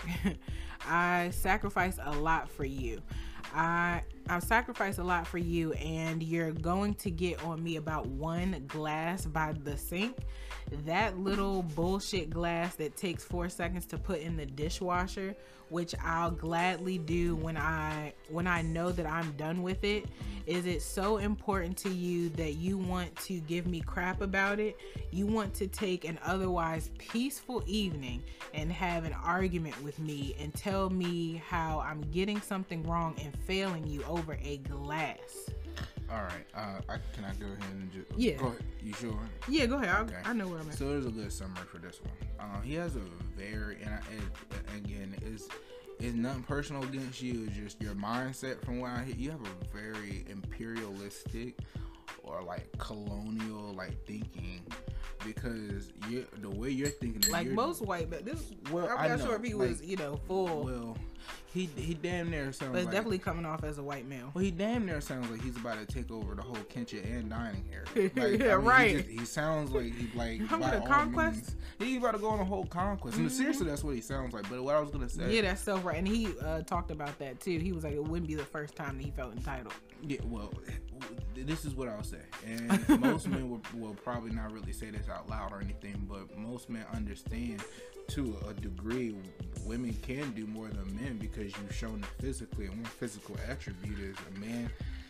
I sacrifice a lot for you. I I've sacrificed a lot for you, and you're going to get on me about one glass by the sink. That little bullshit glass that takes four seconds to put in the dishwasher, which I'll gladly do when I when I know that I'm done with it. Is it so important to you that you want to give me crap about it? You want to take an otherwise peaceful evening and have an argument with me and tell me how I'm getting something wrong and failing you over a glass? All right. Uh, I, can I go ahead and just? Yeah. Go ahead. You sure? Yeah, go ahead. I, Okay. I know where I'm at. So there's a good summary for this one. Uh, he has a very, and, I, and again, it's it's nothing personal against you. It's just your mindset. From what I hear, you have a very imperialistic or like colonial like thinking, because you the way you're thinking, Like you're, most white, but this, Well, I'm I not know, sure if he like- was, you know, full, Well, he he damn near sounds but it's like. definitely coming off as a white male. Well, he damn near sounds like he's about to take over the whole kitchen and dining area. Like, Yeah, he right. just- He, sounds like he's like I'm by gonna all conquest? means, he's about to go on a whole conquest. And Mhm. seriously, that's what he sounds like. But what I was gonna say, Yeah, that's so right. And he uh, talked about that too. He was like, it wouldn't be the first time that he felt entitled. yeah, well, this is what I'll say. And most men will, will probably not really say this out loud or anything, but most men understand to a degree women can do more than men because you've shown it physically. And one physical attribute is a man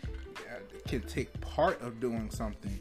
can take part of doing something,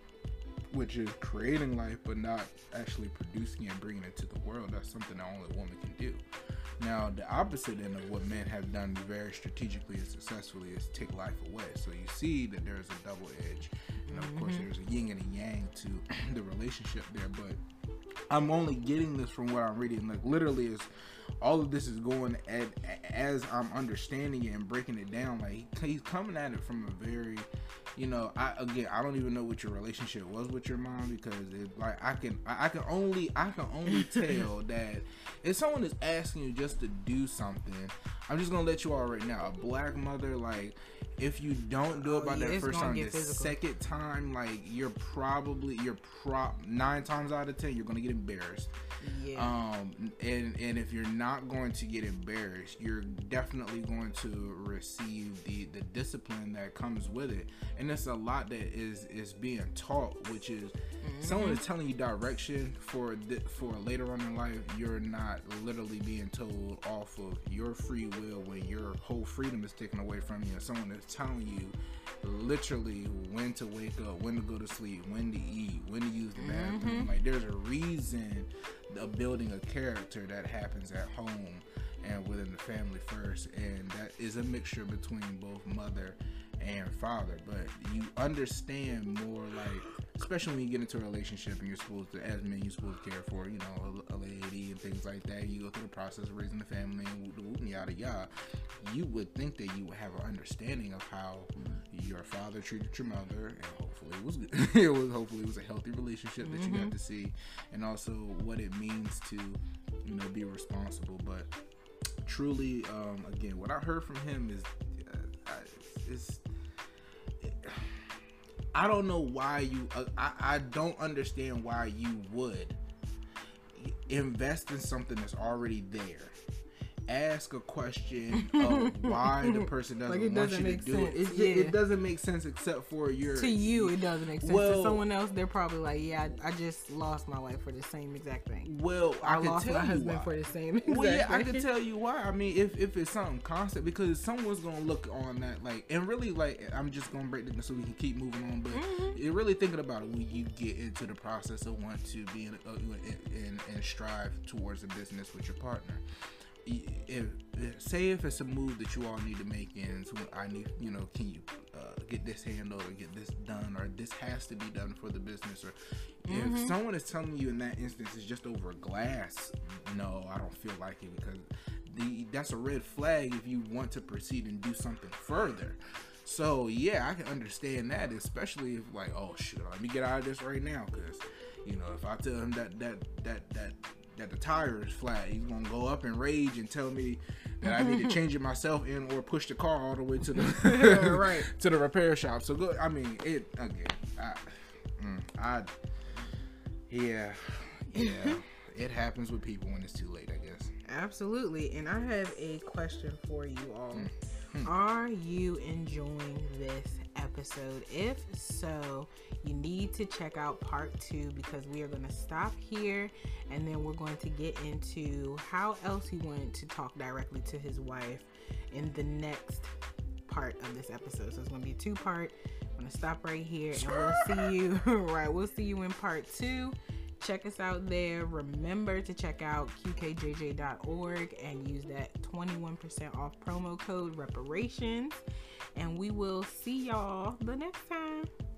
which is creating life, but not actually producing it and bringing it to the world. That's something that only a woman can do. Now, the opposite end of what men have done very strategically and successfully is take life away. So you see that there's a double edge. And of course, there's a yin and a yang to the relationship there. But I'm only getting this from what I'm reading. Like, literally, is all of this is going at, as I'm understanding it and breaking it down. Like, he's coming at it from a very, you know, I again, I don't even know what your relationship was with your mom, because it, like, I can, I, I can only, I can only tell that if someone is asking you just to do something, I'm just gonna let you all right now. A black mother, like, if you don't do it by oh, yeah, that first time, the physical. second time, like, you're probably, you're prop nine times out of ten, you're gonna get embarrassed. Yeah. Um, and and if you're not going to get embarrassed, you're definitely going to receive the, the discipline that comes with it. And it's a lot that is, is being taught, which is mm-hmm. someone is telling you direction for th- for later on in life. You're not literally being told off of your free will when your whole freedom is taken away from you. Someone is telling you literally when to wake up, when to go to sleep, when to eat, when to use the bathroom. Mm-hmm. Like, there's a reason of building a character that happens at home and within the family first, and that is a mixture between both mother and father. But you understand more, like, especially when you get into a relationship and you're supposed to, as men, you're supposed to care for, you know, a, a lady and things like that. You go through the process of raising the family and yada yada. You would think that you would have an understanding of how your father treated your mother, and hopefully it was good. it was hopefully it was a healthy relationship that mm-hmm. you got to see, and also what it means to, you know, be responsible. But truly, um, again, what I heard from him is, uh, is it, I don't know why you. Uh, I I don't understand why you would invest in something that's already there. Ask a question of why the person doesn't, like, want doesn't you to do sense. it. It, yeah. it doesn't make sense except for your... To you, it doesn't make sense. Well, to someone else, they're probably like, yeah, I, I just lost my wife for the same exact thing. Well, I, I can lost tell my you husband why. for the same exact well, yeah, thing. I can tell you why. I mean, if, if it's something constant, because someone's going to look on that, like, and really, like, I'm just going to break it so we can keep moving on, but mm-hmm. you're really thinking about it when you get into the process of wanting to be in, uh, in, in, and strive towards a business with your partner. If, if say if it's a move that you all need to make, and so I need, you know, can you uh, get this handled or get this done, or this has to be done for the business, or mm-hmm. if someone is telling you in that instance it's just over glass, no, I don't feel like it, because the that's a red flag if you want to proceed and do something further. So yeah, I can understand that, especially if, like, oh shit, let me get out of this right now, because, you know, if I tell him that that that that that the tire is flat, he's gonna go up in rage and tell me that I need to change it myself and or push the car all the way to the right to the repair shop. So good. I mean, it again. I, mm, I yeah, yeah. It happens with people when it's too late, I guess. Absolutely. And I have a question for you all. Mm. Are you enjoying this episode? If so, you need to check out part two, because we are going to stop here and then we're going to get into how else he went to talk directly to his wife in the next part of this episode. So it's going to be a two part. I'm going to stop right here and we'll see you right we'll see you in part two. Check us out there. Remember to check out Q K J J dot org and use that twenty-one percent off promo code reparations. And we will see y'all the next time.